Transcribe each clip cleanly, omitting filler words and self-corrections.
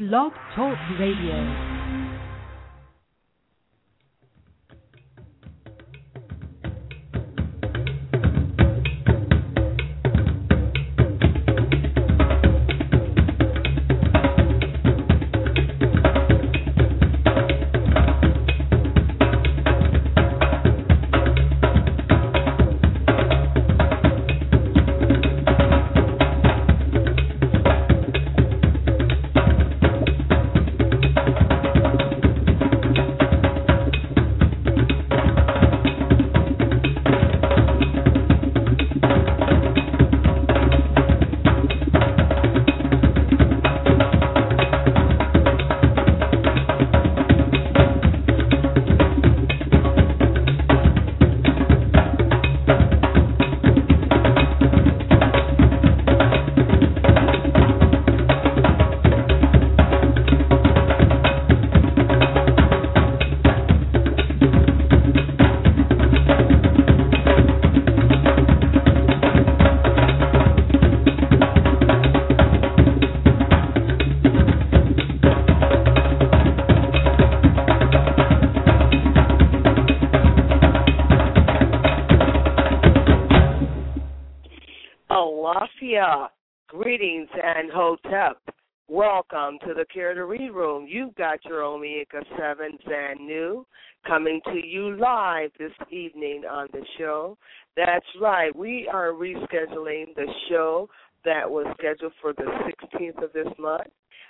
Blog Talk Radio. Greetings and hotep. Welcome to the Care to Read Room. You've got your Omega 7 Zanu coming to you live this evening on the show. That's right. We are rescheduling the show that was scheduled for the 16th of this month.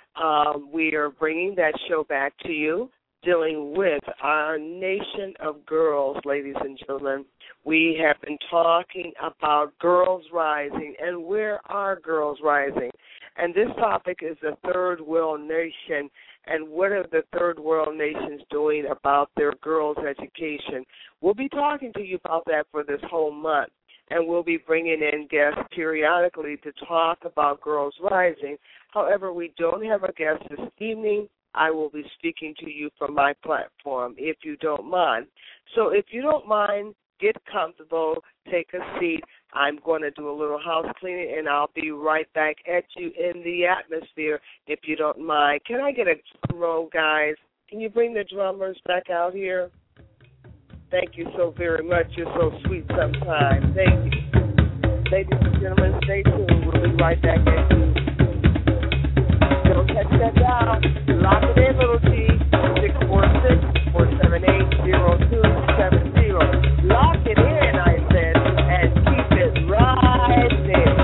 We are bringing that show back to you, dealing with our nation of girls, ladies and gentlemen. We have been talking about girls rising and where are girls rising. And this topic is the third world nation and what are the third world nations doing about their girls' education. We'll be talking to you about that for this whole month. And we'll be bringing in guests periodically to talk about girls rising. However, we don't have a guest this evening. I will be speaking to you from my platform, if you don't mind. So if you don't mind, get comfortable, take a seat. I'm going to do a little house cleaning, and I'll be right back at you in the atmosphere, if you don't mind. Can I get a drum roll, guys? Can you bring the drummers back out here? Thank you so very much. You're so sweet sometimes. Thank you. Ladies and gentlemen, stay tuned. We'll be right back at you. Don't catch that dial. Lock it in, little T. 646-478-0270. Lock it in, I said, and keep it right there.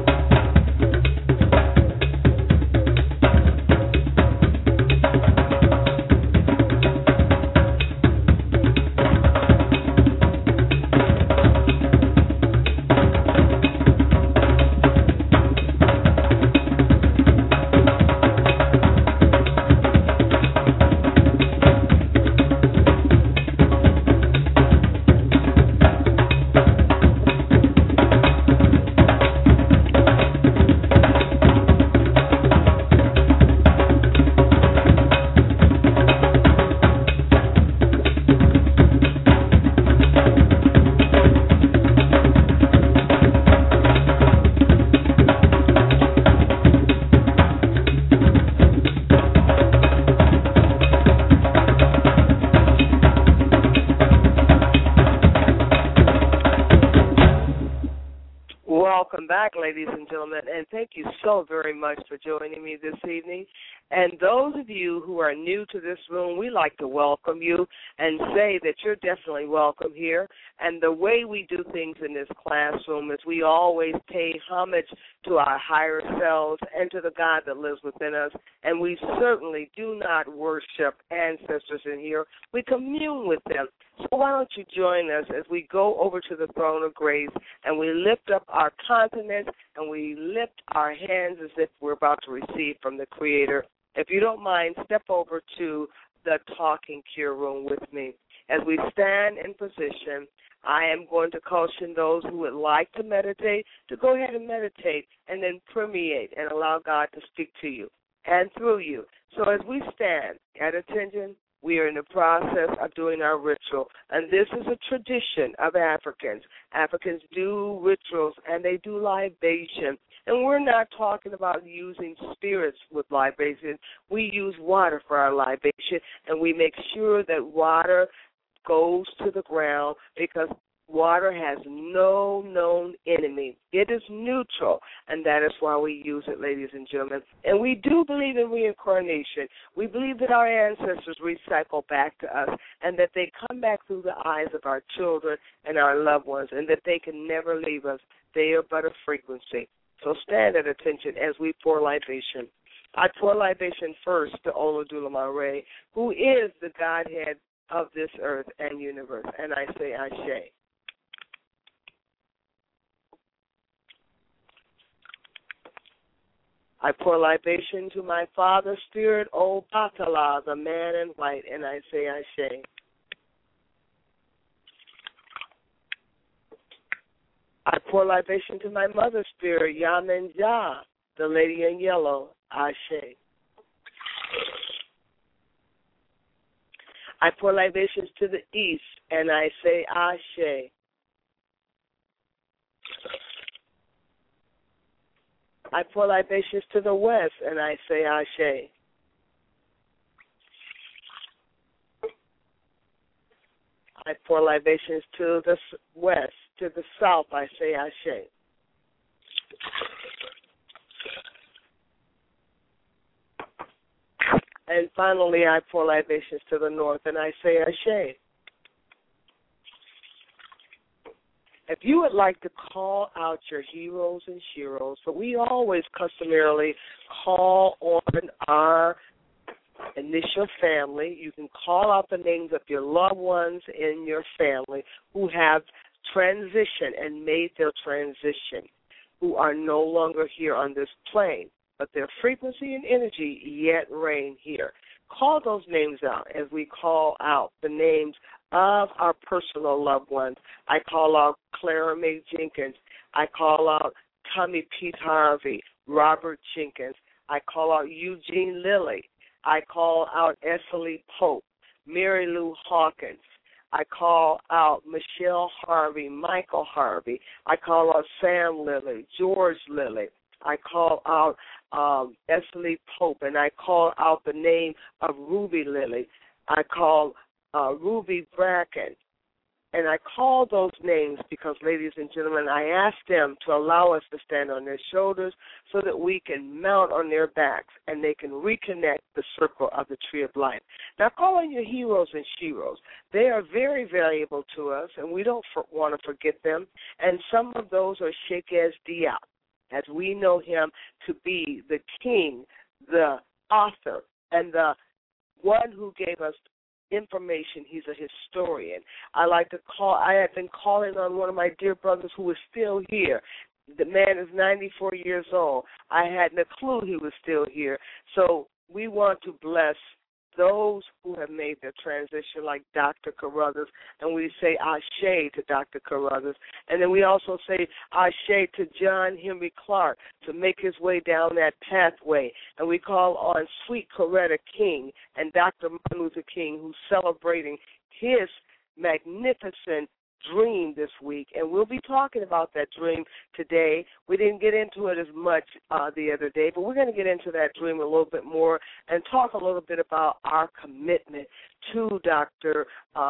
Welcome back, ladies and gentlemen, and thank you so very much for joining me this evening. And those of you who are new to this room, we like to welcome you and say that you're definitely welcome here. And the way we do things in this classroom is we always pay homage to our higher selves and to the God that lives within us. And we certainly do not worship ancestors in here. We commune with them. So why don't you join us as we go over to the throne of grace and we lift up our continents and we lift our hands as if we're about to receive from the Creator. If you don't mind, step over to the Talking Cure Room with me. As we stand in position, I am going to caution those who would like to meditate to go ahead and meditate and then permeate and allow God to speak to you and through you. So as we stand at attention, We are in the process of doing our ritual, and this is a tradition of Africans. Africans do rituals, and they do libation. And we're not talking about using spirits with libation. We use water for our libation, and we make sure that water goes to the ground because water has no known enemy. It is neutral, and that is why we use it, ladies and gentlemen. And we do believe in reincarnation. We believe that our ancestors recycle back to us and that they come back through the eyes of our children and our loved ones and that they can never leave us. They are but a frequency. So stand at attention as we pour libation. I pour libation first to Olodula Mare, who is the Godhead of this earth and universe, and I say Ashe. I pour libation to my Father Spirit, O Batala, the man in white, and I say Ashe. I pour libation to my Mother Spirit, Yamenja, the lady in yellow, Ashe. I pour libations to the east, and I say Ashe. I pour libations to the west, and I say Ashe. I pour libations to the west, to the south, I say Ashe. And finally, I pour libations to the north, and I say Ashe. If you would like to call out your heroes and sheroes, but we always customarily call on our initial family. You can call out the names of your loved ones in your family who have transitioned and made their transition, who are no longer here on this plane, but their frequency and energy yet reign here. Call those names out as we call out the names of our personal loved ones. I call out Clara Mae Jenkins. I call out Tommy Pete Harvey, Robert Jenkins. I call out Eugene Lilly. I call out Esselie Pope, Mary Lou Hawkins. I call out Michelle Harvey, Michael Harvey. I call out Sam Lilly, George Lilly. I call out Esselie Pope, and I call out the name of Ruby Lilly. I call Ruby Bracken. And I call those names because, ladies and gentlemen, I asked them to allow us to stand on their shoulders so that we can mount on their backs and they can reconnect the circle of the tree of life. Now, call on your heroes and sheroes. They are very valuable to us, and we don't want to forget them. And some of those are Sheikh Diop, as we know him to be the king, the author, and the one who gave us information. He's a historian. I have been calling on one of my dear brothers who is still here. The man is 94 years old. I hadn't a clue he was still here. So we want to bless those who have made their transition, like Dr. Carruthers, and we say Ashe to Dr. Carruthers. And then we also say Ashe to John Henry Clark to make his way down that pathway. And we call on Sweet Coretta King and Dr. Martin Luther King, who's celebrating his magnificent dream this week, and we'll be talking about that dream today. We didn't get into it as much the other day, but we're going to get into that dream a little bit more and talk a little bit about our commitment to Dr.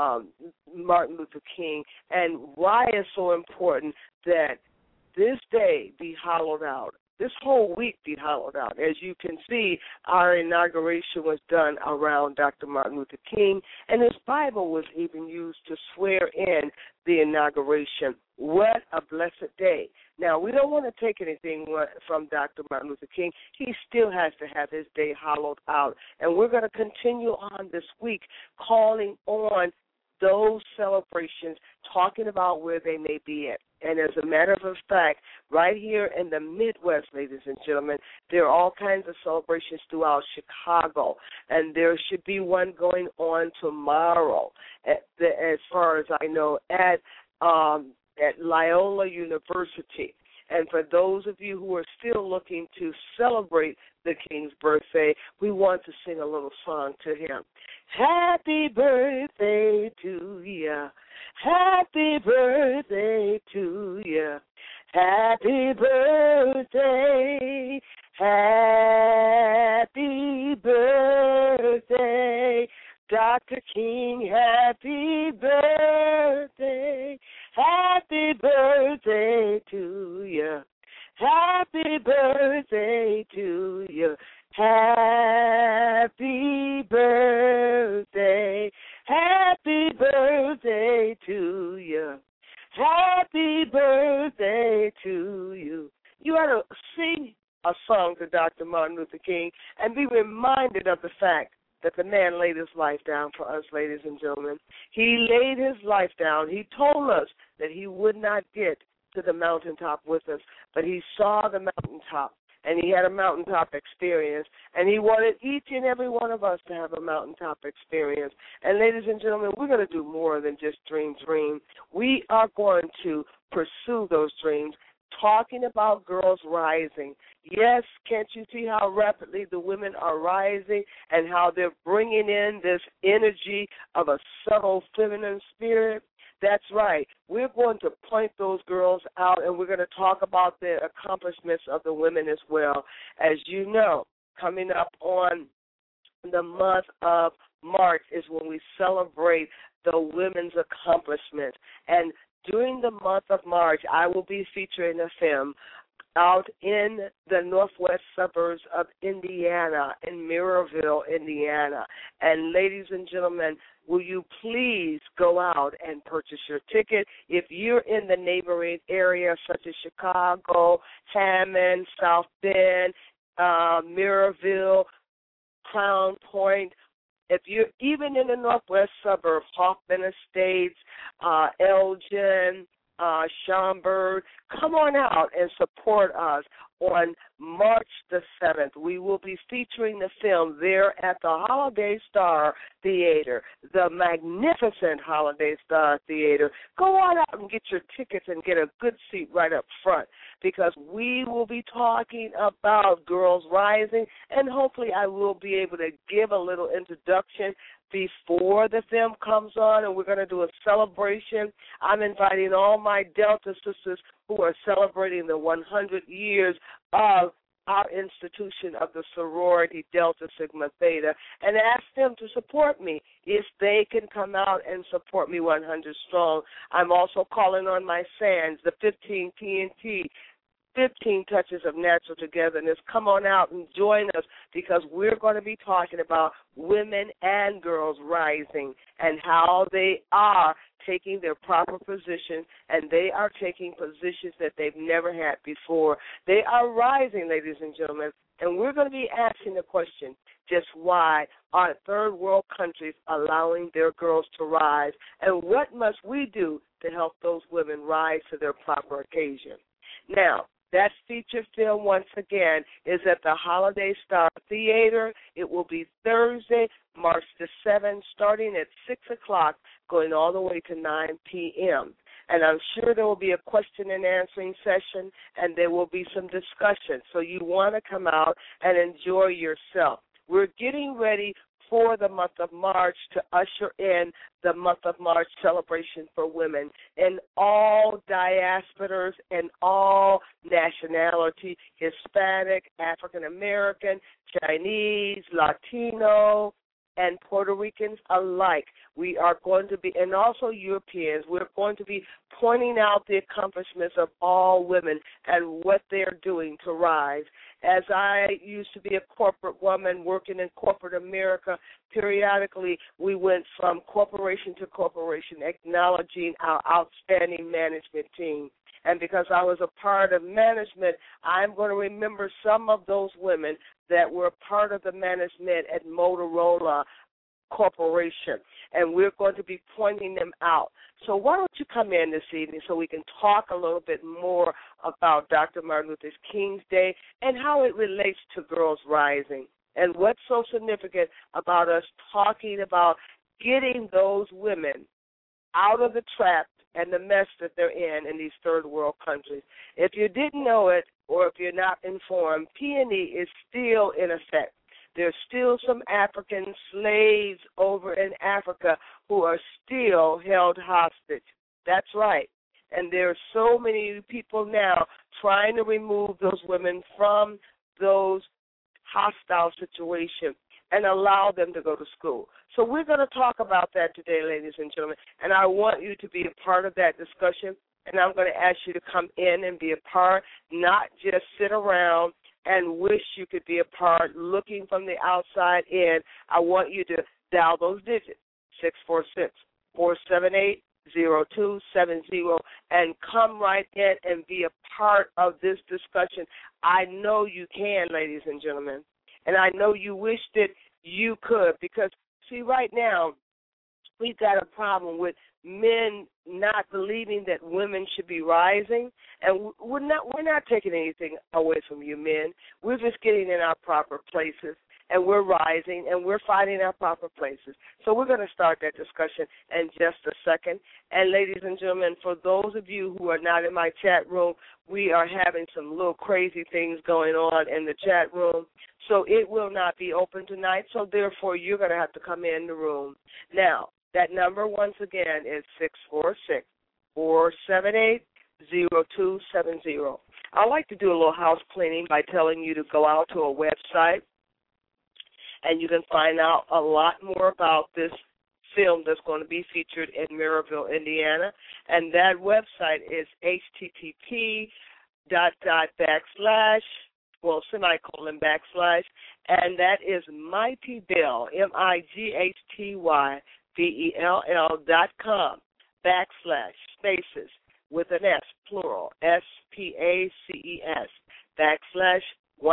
Martin Luther King and why it's so important that this day be hollowed out. This whole week be hollowed out. As you can see, our inauguration was done around Dr. Martin Luther King, and his Bible was even used to swear in the inauguration. What a blessed day. Now, we don't want to take anything from Dr. Martin Luther King. He still has to have his day hollowed out, and we're going to continue on this week calling on those celebrations, talking about where they may be at. And as a matter of fact, right here in the Midwest, ladies and gentlemen, there are all kinds of celebrations throughout Chicago, and there should be one going on tomorrow, as far as I know, at Loyola University. And for those of you who are still looking to celebrate the King's birthday, we want to sing a little song to him. Happy birthday to ya. Happy birthday to ya. Happy birthday. Happy birthday. Dr. King, happy birthday. Happy birthday to you. Happy birthday to you. Happy birthday. Happy birthday to you. Happy birthday to you. You ought to sing a song to Dr. Martin Luther King and be reminded of the fact that the man laid his life down for us, ladies and gentlemen. He laid his life down. He told us that he would not get to the mountaintop with us, but he saw the mountaintop, and he had a mountaintop experience, and he wanted each and every one of us to have a mountaintop experience. And ladies and gentlemen, we're going to do more than just dream. We are going to pursue those dreams, talking about girls rising. Yes, can't you see how rapidly the women are rising and how they're bringing in this energy of a subtle feminine spirit? That's right. We're going to point those girls out, and we're going to talk about the accomplishments of the women as well. As you know, coming up on the month of March is when we celebrate the women's accomplishments. And during the month of March, I will be featuring a film out in the northwest suburbs of Indiana, in Maryville, Indiana. And ladies and gentlemen, will you please go out and purchase your ticket? If you're in the neighboring area such as Chicago, Hammond, South Bend, Maryville, Crown Point, if you're even in the northwest suburbs, Hoffman Estates, Elgin, Schaumburg, come on out and support us on March the 7th. We will be featuring the film there at the Holiday Star Theater, the magnificent Holiday Star Theater. Go on out and get your tickets and get a good seat right up front, because we will be talking about girls rising, and hopefully I will be able to give a little introduction before the film comes on, and we're going to do a celebration. I'm inviting all my Delta sisters who are celebrating the 100 years of our institution of the sorority Delta Sigma Theta, and ask them to support me if they can come out and support me 100 strong. I'm also calling on my SANS, the 15 TNT, 15 touches of natural togetherness. Come on out and join us, because we're going to be talking about women and girls rising and how they are taking their proper position, and they are taking positions that they've never had before. They are rising, ladies and gentlemen, and we're going to be asking the question, just why are third world countries allowing their girls to rise, and what must we do to help those women rise to their proper occasion? Now, that feature film, once again, is at the Holiday Star Theater. It will be Thursday, March the 7th, starting at 6 o'clock, going all the way to 9 p.m. And I'm sure there will be a question and answering session, and there will be some discussion. So you want to come out and enjoy yourself. We're getting ready for the month of March to usher in the month of March celebration for women in all diasporas and all nationality, Hispanic, African American, Chinese, Latino, and Puerto Ricans alike. We are going to be, and also Europeans, we're going to be pointing out the accomplishments of all women and what they're doing to rise. As I used to be a corporate woman working in corporate America, periodically we went from corporation to corporation acknowledging our outstanding management team. And because I was a part of management, I'm going to remember some of those women that were part of the management at Motorola Corporation, and we're going to be pointing them out. So why don't you come in this evening so we can talk a little bit more about Dr. Martin Luther King's Day and how it relates to girls rising, and what's so significant about us talking about getting those women out of the trap and the mess that they're in these third world countries. If you didn't know it, or if you're not informed, Peony is still in effect. There's still some African slaves over in Africa who are still held hostage. That's right. And there are so many people now trying to remove those women from those hostile situations and allow them to go to school. So we're going to talk about that today, ladies and gentlemen, and I want you to be a part of that discussion, and I'm going to ask you to come in and be a part, not just sit around and wish you could be a part, looking from the outside in. I want you to dial those digits, 646-478-0270, and come right in and be a part of this discussion. I know you can, ladies and gentlemen, and I know you wish that you could, because, see, right now we've got a problem with men not believing that women should be rising, and we're not taking anything away from you men. We're just getting in our proper places, and we're rising, and we're finding our proper places. So we're going to start that discussion in just a second. And ladies and gentlemen, for those of you who are not in my chat room, we are having some little crazy things going on in the chat room. So it will not be open tonight, so therefore you're going to have to come in the room. Now, that number, once again, is 646-478-0270. I like to do a little house cleaning by telling you to go out to a website, and you can find out a lot more about this film that's going to be featured in Maryville, Indiana. And that website is http:// and that is Mighty Bell, MIGHTYBELL.com / with an S, plural, SPACES, /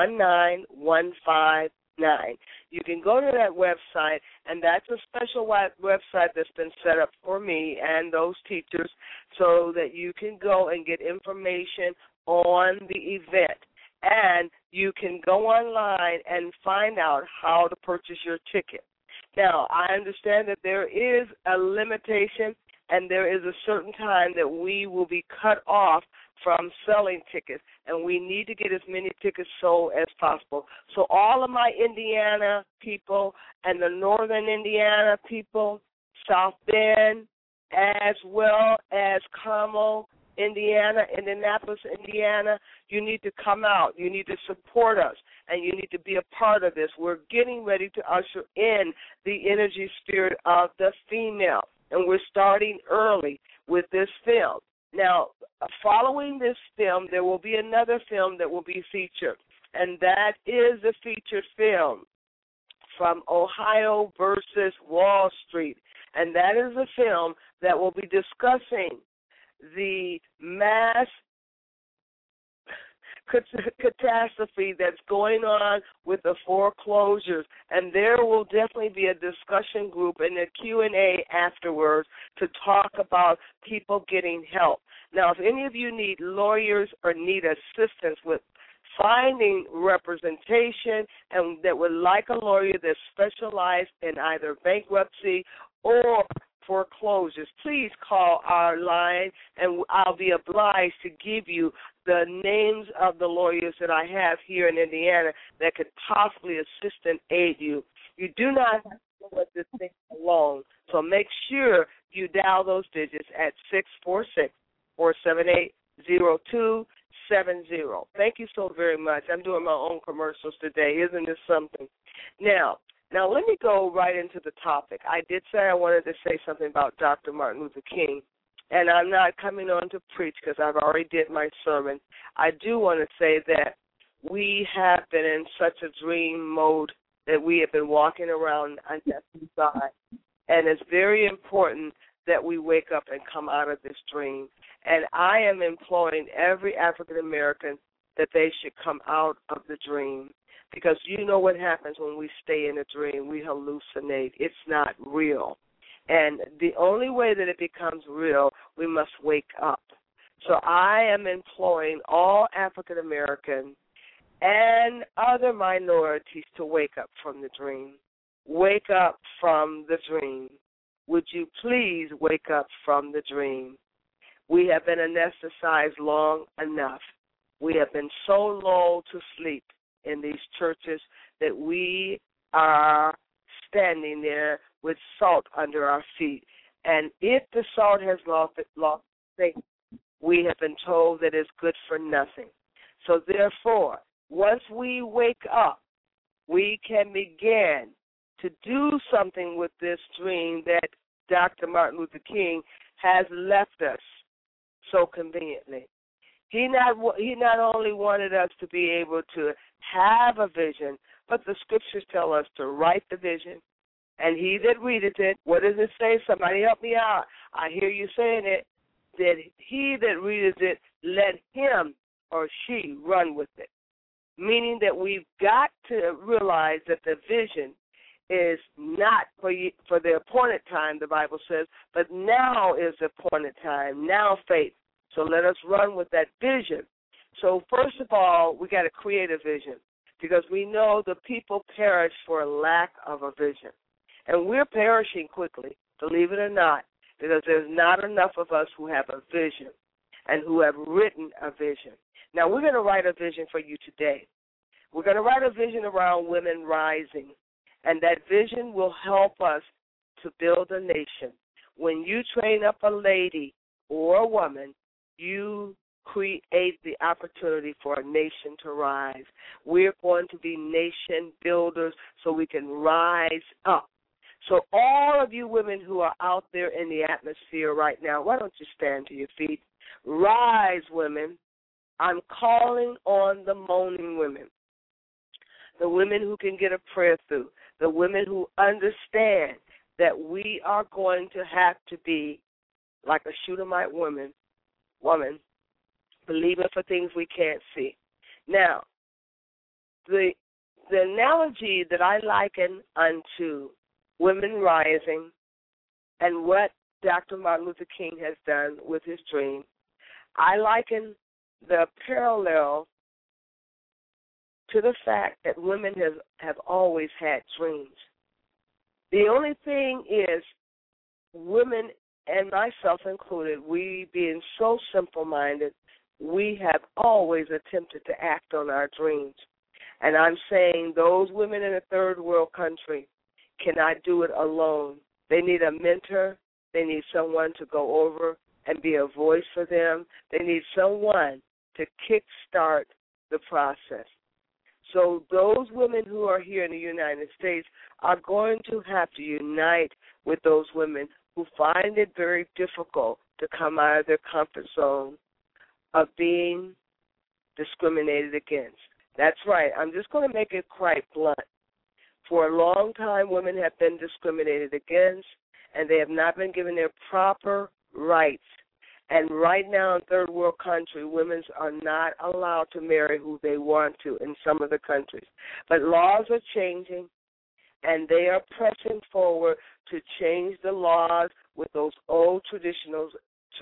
19159. You can go to that website, and that's a special website that's been set up for me and those teachers so that you can go and get information on the event. And you can go online and find out how to purchase your ticket. Now, I understand that there is a limitation, and there is a certain time that we will be cut off from selling tickets, and we need to get as many tickets sold as possible. So all of my Indiana people and the northern Indiana people, South Bend, as well as Carmel, Indiana, Indianapolis, Indiana, you need to come out. You need to support us, and you need to be a part of this. We're getting ready to usher in the energy spirit of the female, and we're starting early with this film. Now, following this film, there will be another film that will be featured, and that is a featured film from Ohio versus Wall Street, and that is a film that will be discussing the mass catastrophe that's going on with the foreclosures, and there will definitely be a discussion group and a Q&A afterwards to talk about people getting help. Now, if any of you need lawyers or need assistance with finding representation and that would like a lawyer that's specialized in either bankruptcy or foreclosures, please call our line, and I'll be obliged to give you the names of the lawyers that I have here in Indiana that could possibly assist and aid you. You do not have to go at this thing alone, so make sure you dial those digits at 646-478-0270. Thank you so very much. I'm doing my own commercials today. Isn't this something? Now, let me go right into the topic. I did say I wanted to say something about Dr. Martin Luther King, and I'm not coming on to preach because I've already did my sermon. I do want to say that we have been in such a dream mode that we have been walking around on death's side, and it's very important that we wake up and come out of this dream. And I am imploring every African American that they should come out of the dream. Because you know what happens when we stay in a dream. We hallucinate. It's not real. And the only way that it becomes real, we must wake up. So I am imploring all African Americans and other minorities to wake up from the dream. Wake up from the dream. Would you please wake up from the dream? We have been anesthetized long enough. We have been so lulled to sleep in these churches that we are standing there with salt under our feet. And if the salt has lost taste, we have been told that it's good for nothing. So therefore, once we wake up, we can begin to do something with this dream that Dr. Martin Luther King has left us so conveniently. He not only wanted us to be able to have a vision, but the scriptures tell us to write the vision. And he that readeth it, what does it say? Somebody help me out. I hear you saying it. That he that readeth it, let him or she run with it. Meaning that we've got to realize that the vision is not for the appointed time, the Bible says, but now is the appointed time, now faith. So let us run with that vision. So first of all, we got to create a vision because we know the people perish for a lack of a vision. And we're perishing quickly, believe it or not, because there's not enough of us who have a vision and who have written a vision. Now, we're going to write a vision for you today. We're going to write a vision around women rising, and that vision will help us to build a nation. When you train up a lady or a woman, you create the opportunity for a nation to rise. We're going to be nation builders so we can rise up. So all of you women who are out there in the atmosphere right now, why don't you stand to your feet? Rise, women. I'm calling on the moaning women, the women who can get a prayer through, the women who understand that we are going to have to be like a Shunammite woman, believing for things we can't see. Now, the analogy that I liken unto women rising and what Dr. Martin Luther King has done with his dream, I liken the parallel to the fact that women have always had dreams. The only thing is women, and myself included, we being so simple-minded, we have always attempted to act on our dreams. And I'm saying those women in a third world country cannot do it alone. They need a mentor. They need someone to go over and be a voice for them. They need someone to kickstart the process. So those women who are here in the United States are going to have to unite with those women who find it very difficult to come out of their comfort zone of being discriminated against. That's right. I'm just going to make it quite blunt. For a long time, women have been discriminated against, and they have not been given their proper rights. And right now in third world country, women are not allowed to marry who they want to in some of the countries. But laws are changing, and they are pressing forward to change the laws with those old traditions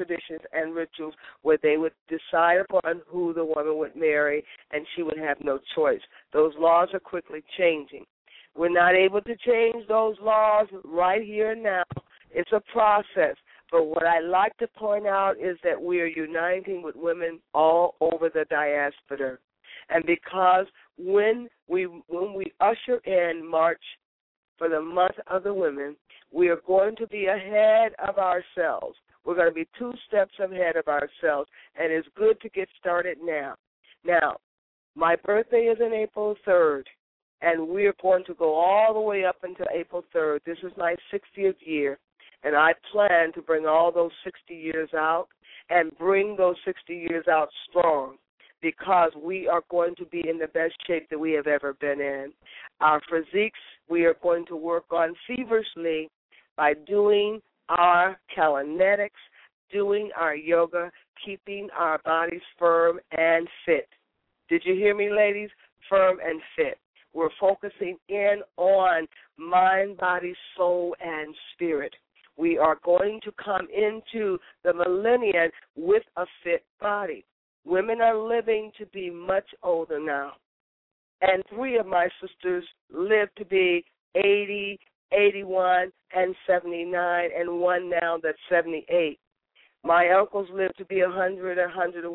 and rituals where they would decide upon who the woman would marry, and she would have no choice. Those laws are quickly changing. We're not able to change those laws right here and now. It's a process. But what I like to point out is that we are uniting with women all over the diaspora. And because when we usher in March for the month of the women, we are going to be ahead of ourselves. We're going to be 2 steps ahead of ourselves, and it's good to get started now. Now, my birthday is on April 3rd, and we're going to go all the way up until April 3rd. This is my 60th year, and I plan to bring all those 60 years out and bring those 60 years out strong because we are going to be in the best shape that we have ever been in. Our physiques, we are going to work on feverishly by doing our calisthenics, doing our yoga, keeping our bodies firm and fit. Did you hear me, ladies? Firm and fit. We're focusing in on mind, body, soul, and spirit. We are going to come into the millennium with a fit body. Women are living to be much older now. And 3 of my sisters live to be 80, 81, and 79, and one now that's 78. My uncles lived to be 100, 101,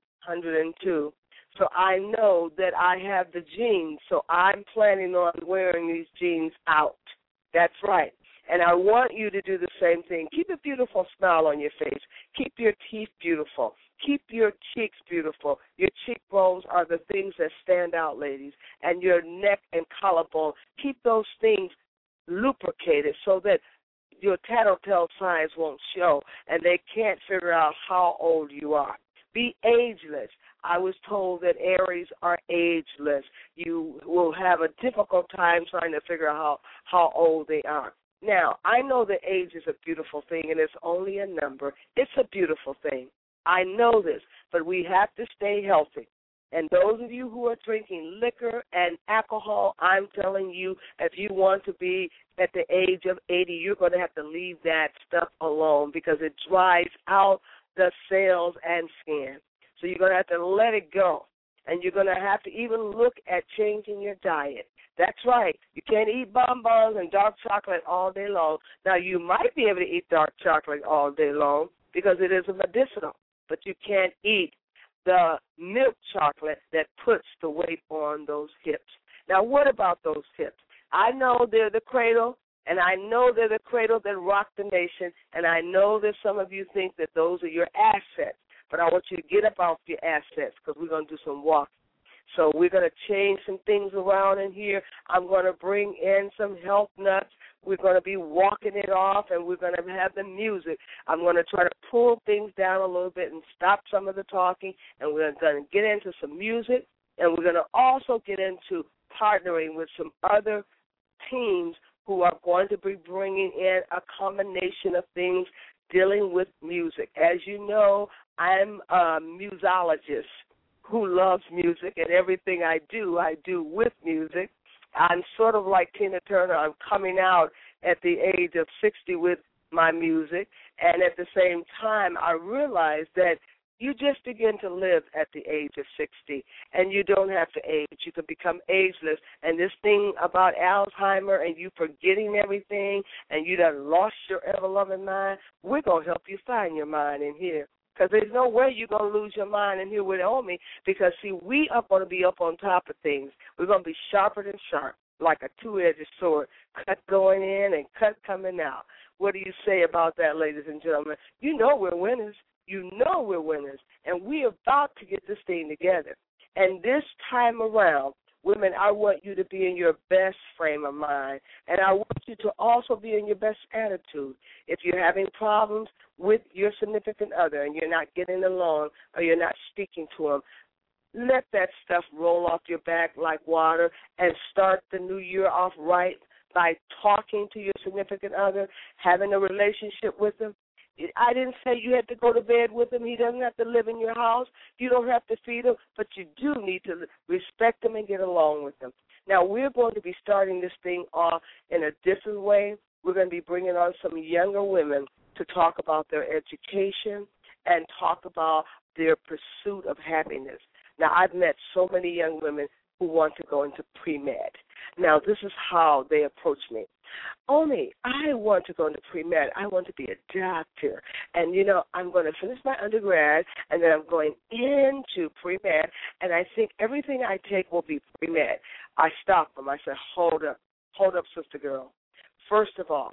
102. So I know that I have the genes, so I'm planning on wearing these genes out. That's right. And I want you to do the same thing. Keep a beautiful smile on your face. Keep your teeth beautiful. Keep your cheeks beautiful. Your cheekbones are the things that stand out, ladies. And your neck and collarbone, keep those things lubricated so that your tattletale signs won't show and they can't figure out how old you are. Be ageless. I was told that Aries are ageless. You will have a difficult time trying to figure out how old they are. Now, I know that age is a beautiful thing, and it's only a number. It's a beautiful thing. I know this, but we have to stay healthy. And those of you who are drinking liquor and alcohol, I'm telling you, if you want to be at the age of 80, you're going to have to leave that stuff alone because it dries out the cells and skin. So you're going to have to let it go. And you're going to have to even look at changing your diet. That's right. You can't eat bonbons and dark chocolate all day long. Now, you might be able to eat dark chocolate all day long because it is medicinal, but you can't eat the milk chocolate that puts the weight on those hips. Now, what about those hips? I know they're the cradle, and I know they're the cradle that rocked the nation, and I know that some of you think that those are your assets, but I want you to get up off your assets because we're going to do some walking. So we're going to change some things around in here. I'm going to bring in some health nuts. We're going to be walking it off, and we're going to have the music. I'm going to try to pull things down a little bit and stop some of the talking, and we're going to get into some music, and we're going to also get into partnering with some other teams who are going to be bringing in a combination of things dealing with music. As you know, I'm a musologist who loves music, and everything I do with music. I'm sort of like Tina Turner. I'm coming out at the age of 60 with my music, and at the same time, I realize that you just begin to live at the age of 60, and you don't have to age. You can become ageless, and this thing about Alzheimer and you forgetting everything and you done lost your ever-loving mind, we're going to help you find your mind in here. Because there's no way you're going to lose your mind in here with Omi because, see, we are going to be up on top of things. We're going to be sharper than sharp, like a two-edged sword, cut going in and cut coming out. What do you say about that, ladies and gentlemen? You know we're winners. You know we're winners, and we're about to get this thing together. And this time around, women, I want you to be in your best frame of mind, and I want you to also be in your best attitude. If you're having problems with your significant other and you're not getting along or you're not speaking to them, let that stuff roll off your back like water and start the new year off right by talking to your significant other, having a relationship with them. I didn't say you had to go to bed with him. He doesn't have to live in your house. You don't have to feed him, but you do need to respect him and get along with him. Now, we're going to be starting this thing off in a different way. We're going to be bringing on some younger women to talk about their education and talk about their pursuit of happiness. Now, I've met so many young women who want to go into pre-med. Now, this is how they approach me. Omi, I want to go into pre-med. I want to be a doctor. And, you know, I'm going to finish my undergrad, and then I'm going into pre-med, and I think everything I take will be pre-med. I stop them. I say, hold up, sister girl. First of all,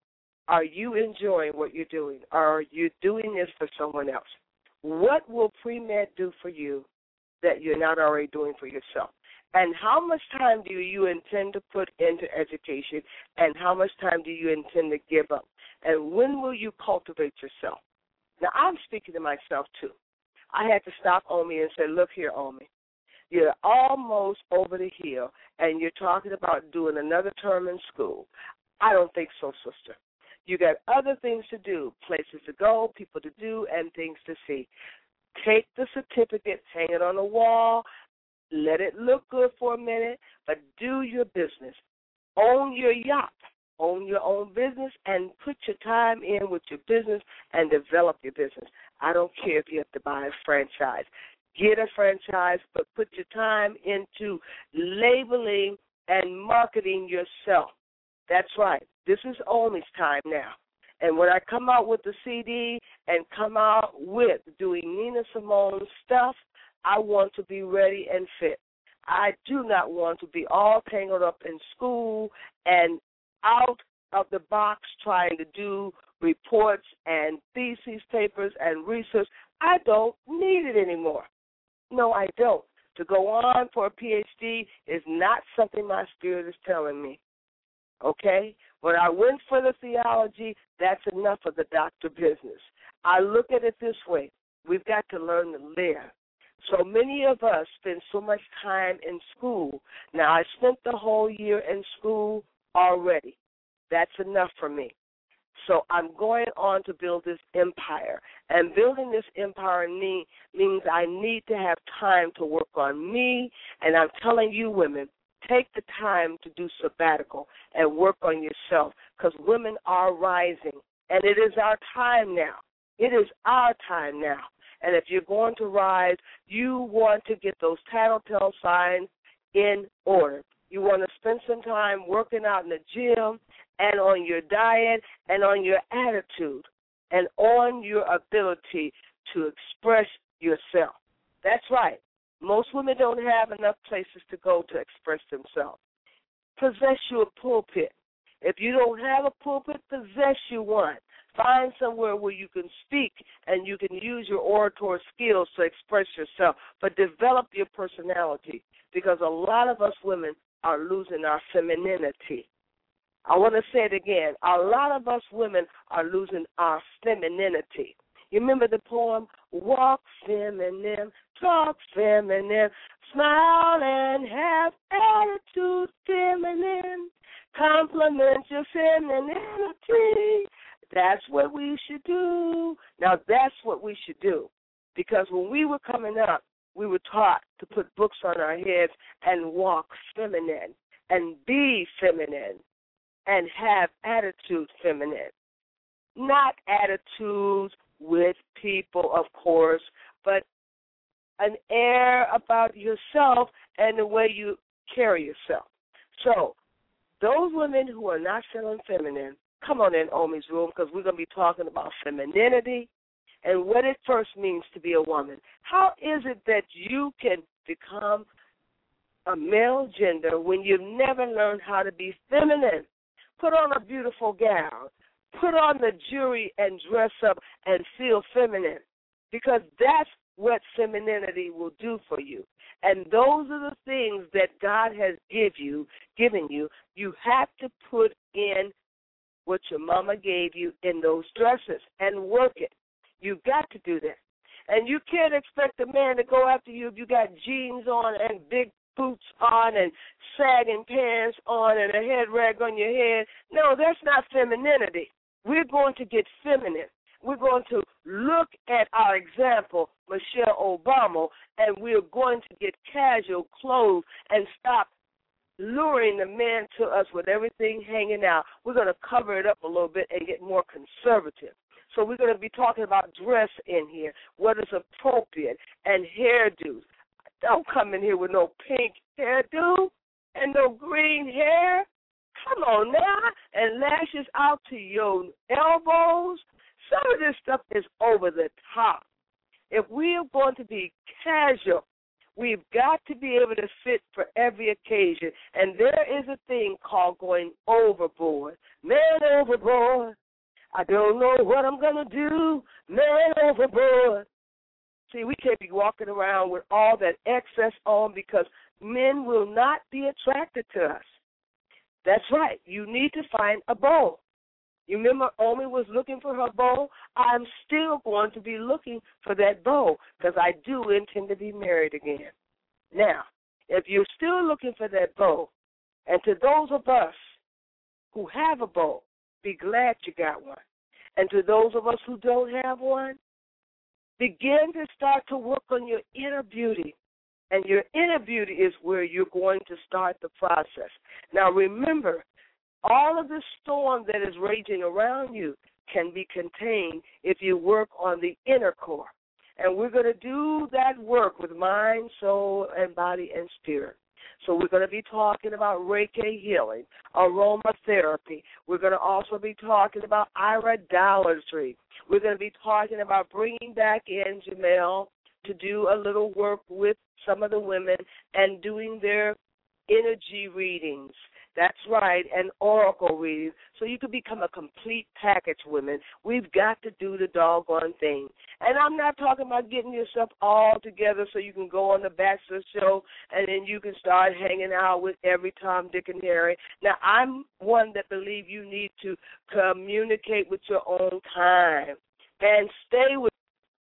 are you enjoying what you're doing? Are you doing this for someone else? What will pre-med do for you that you're not already doing for yourself? And how much time do you intend to put into education, and how much time do you intend to give up? And when will you cultivate yourself? Now, I'm speaking to myself, too. I had to stop Omi and say, look here, Omi, you're almost over the hill, and you're talking about doing another term in school. I don't think so, sister. You got other things to do, places to go, people to do, and things to see. Take the certificate, hang it on the wall, let it look good for a minute, but do your business. Own your yacht. Own your own business and put your time in with your business and develop your business. I don't care if you have to buy a franchise. Get a franchise, but put your time into labeling and marketing yourself. That's right. This is Omi's time now. And when I come out with the CD and come out with doing Nina Simone stuff, I want to be ready and fit. I do not want to be all tangled up in school and out of the box trying to do reports and thesis papers and research. I don't need it anymore. No, I don't. To go on for a PhD is not something my spirit is telling me. Okay? When I went for the theology, that's enough of the doctor business. I look at it this way. We've got to learn to live. So many of us spend so much time in school. Now, I spent the whole year in school already. That's enough for me. So I'm going on to build this empire. And building this empire means I need to have time to work on me. And I'm telling you, women, take the time to do sabbatical and work on yourself, because women are rising. And it is our time now. It is our time now. And if you're going to rise, you want to get those tattletale signs in order. You want to spend some time working out in the gym and on your diet and on your attitude and on your ability to express yourself. That's right. Most women don't have enough places to go to express themselves. Possess you a pulpit. If you don't have a pulpit, possess you one. Find somewhere where you can speak and you can use your oratory skills to express yourself, but develop your personality, because a lot of us women are losing our femininity. I want to say it again. A lot of us women are losing our femininity. You remember the poem, walk feminine, talk feminine, smile and have attitude feminine, compliment your femininity. That's what we should do. Now, that's what we should do, because when we were coming up, we were taught to put books on our heads and walk feminine and be feminine and have attitude feminine. Not attitudes with people, of course, but an air about yourself and the way you carry yourself. So those women who are not feeling feminine, come on in Omi's room, because we're going to be talking about femininity and what it first means to be a woman. How is it that you can become a male gender when you've never learned how to be feminine? Put on a beautiful gown. Put on the jewelry and dress up and feel feminine, because that's what femininity will do for you. And those are the things that God has given you. You have to put in what your mama gave you in those dresses and work it. You've got to do that. And you can't expect a man to go after you if you got jeans on and big boots on and sagging pants on and a head rag on your head. No, that's not femininity. We're going to get feminine. We're going to look at our example, Michelle Obama, and we're going to get casual clothes and stop luring the man to us with everything hanging out. We're going to cover it up a little bit and get more conservative. So we're going to be talking about dress in here, what is appropriate, and hairdos. Don't come in here with no pink hairdo and no green hair. Come on now. And lashes out to your elbows. Some of this stuff is over the top. If we are going to be casual, we've got to be able to fit for every occasion. And there is a thing called going overboard. Man overboard. I don't know what I'm going to do. Man overboard. See, we can't be walking around with all that excess on, because men will not be attracted to us. That's right. You need to find a beau. You remember Omi was looking for her beau? I'm still going to be looking for that beau, because I do intend to be married again. Now, if you're still looking for that beau, and to those of us who have a beau, be glad you got one. And to those of us who don't have one, begin to start to work on your inner beauty. And your inner beauty is where you're going to start the process. Now, remember, all of this storm that is raging around you can be contained if you work on the inner core. And we're going to do that work with mind, soul, and body and spirit. So we're going to be talking about Reiki healing, aromatherapy. We're going to also be talking about iridolotry. We're going to be talking about bringing back in Jamel to do a little work with some of the women and doing their energy readings. That's right, and oracle readings. So you can become a complete package, women. We've got to do the doggone thing. And I'm not talking about getting yourself all together so you can go on the Bachelor show and then you can start hanging out with every Tom, Dick, and Harry. Now, I'm one that believes you need to communicate with your own time and stay with